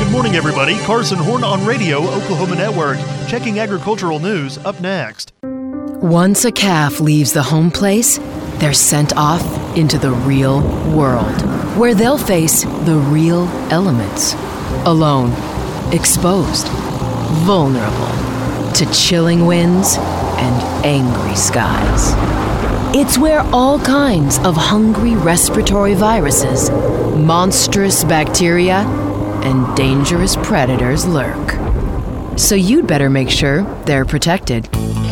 Good morning, everybody. Carson Horn on Radio, Oklahoma Network. Checking agricultural news up next. Once a calf leaves the home place, they're sent off into the real world, where they'll face the real elements. Alone, exposed, vulnerable to chilling winds and angry skies. It's where all kinds of hungry respiratory viruses, monstrous bacteria, and dangerous predators lurk. So you'd better make sure they're protected.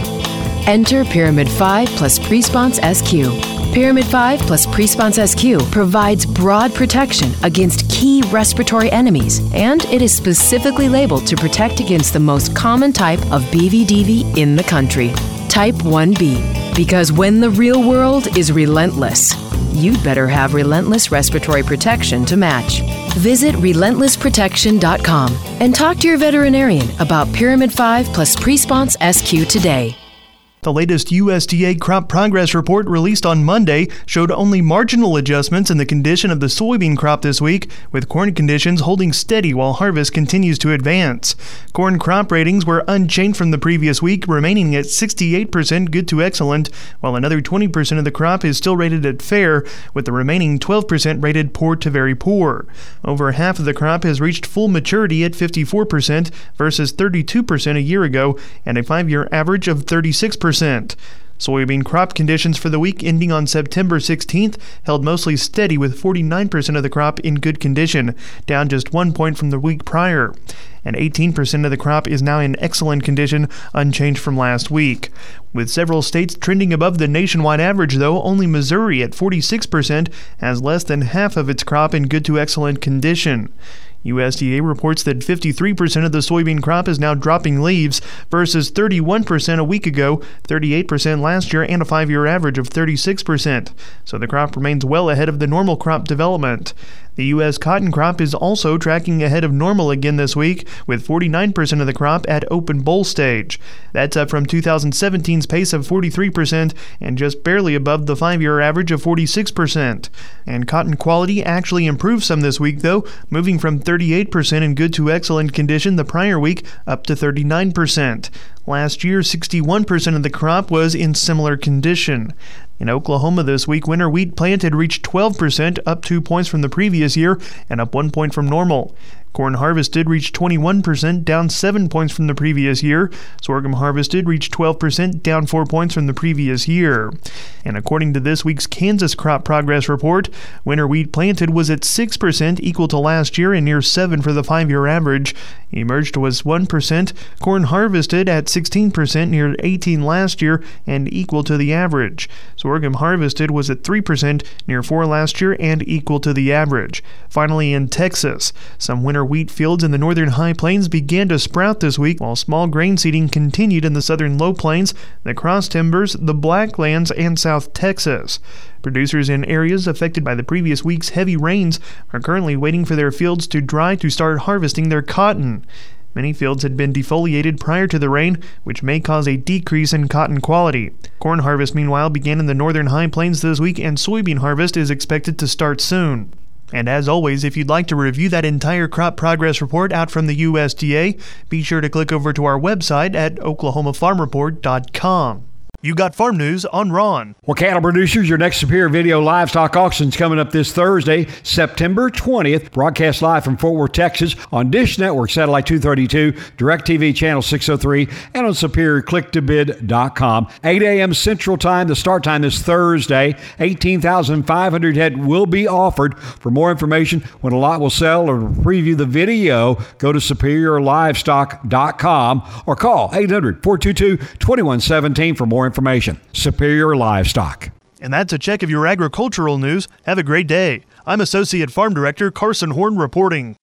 Enter Pyramid 5 plus Presponse SQ. Pyramid 5 plus Presponse SQ provides broad protection against key respiratory enemies, and it is specifically labeled to protect against the most common type of BVDV in the country, Type 1B. Because when the real world is relentless, you'd better have relentless respiratory protection to match. Visit relentlessprotection.com and talk to your veterinarian about Pyramid 5 plus Presponse SQ today. The latest USDA crop progress report released on Monday showed only marginal adjustments in the condition of the soybean crop this week, with corn conditions holding steady while harvest continues to advance. Corn crop ratings were unchanged from the previous week, remaining at 68% good to excellent, while another 20% of the crop is still rated at fair, with the remaining 12% rated poor to very poor. Over half of the crop has reached full maturity at 54% versus 32% a year ago, and a 5-year average of 36%. Soybean crop conditions for the week ending on September 16th held mostly steady, with 49% of the crop in good condition, down just 1 point from the week prior. And 18% of the crop is now in excellent condition, unchanged from last week. With several states trending above the nationwide average, though, only Missouri at 46% has less than half of its crop in good to excellent condition. USDA reports that 53% of the soybean crop is now dropping leaves versus 31% a week ago, 38% last year, and a 5-year average of 36%. So the crop remains well ahead of the normal crop development. The U.S. cotton crop is also tracking ahead of normal again this week, with 49% of the crop at open boll stage. That's up from 2017's pace of 43% and just barely above the 5-year average of 46%. And cotton quality actually improved some this week, though, moving from 38% in good to excellent condition the prior week up to 39%. Last year, 61% of the crop was in similar condition. In Oklahoma this week, winter wheat planted reached 12%, up 2 points from the previous year and up 1 point from normal. Corn harvested reached 21%, down 7 points from the previous year. Sorghum harvested reached 12%, down 4 points from the previous year. And according to this week's Kansas Crop Progress Report, winter wheat planted was at 6%, equal to last year, and near 7 for the 5-year average. Emerged was 1%. Corn harvested at 16%, near 18 last year, and equal to the average. Sorghum harvested was at 3%, near 4 last year, and equal to the average. Finally, in Texas, some winter wheat fields in the northern high plains began to sprout this week, while small grain seeding continued in the southern low plains, the cross timbers, the Blacklands, and South Texas. Producers in areas affected by the previous week's heavy rains are currently waiting for their fields to dry to start harvesting their cotton. Many fields had been defoliated prior to the rain, which may cause a decrease in cotton quality. Corn harvest, meanwhile, began in the northern high plains this week, and soybean harvest is expected to start soon. And as always, if you'd like to review that entire crop progress report out from the USDA, be sure to click over to our website at oklahomafarmreport.com. You got farm news on Ron. Well, cattle producers, your next Superior Video livestock auction is coming up this Thursday, September 20th. Broadcast live from Fort Worth, Texas on Dish Network, Satellite 232, DirecTV Channel 603, and on SuperiorClickToBid.com. 8 a.m. Central Time. The start time is Thursday. 18,500 head will be offered. For more information, when a lot will sell, or preview the video, go to SuperiorLivestock.com or call 800-422-2117 for more information. Superior Livestock. And that's a check of your agricultural news. Have a great day. I'm Associate Farm Director Carson Horn reporting.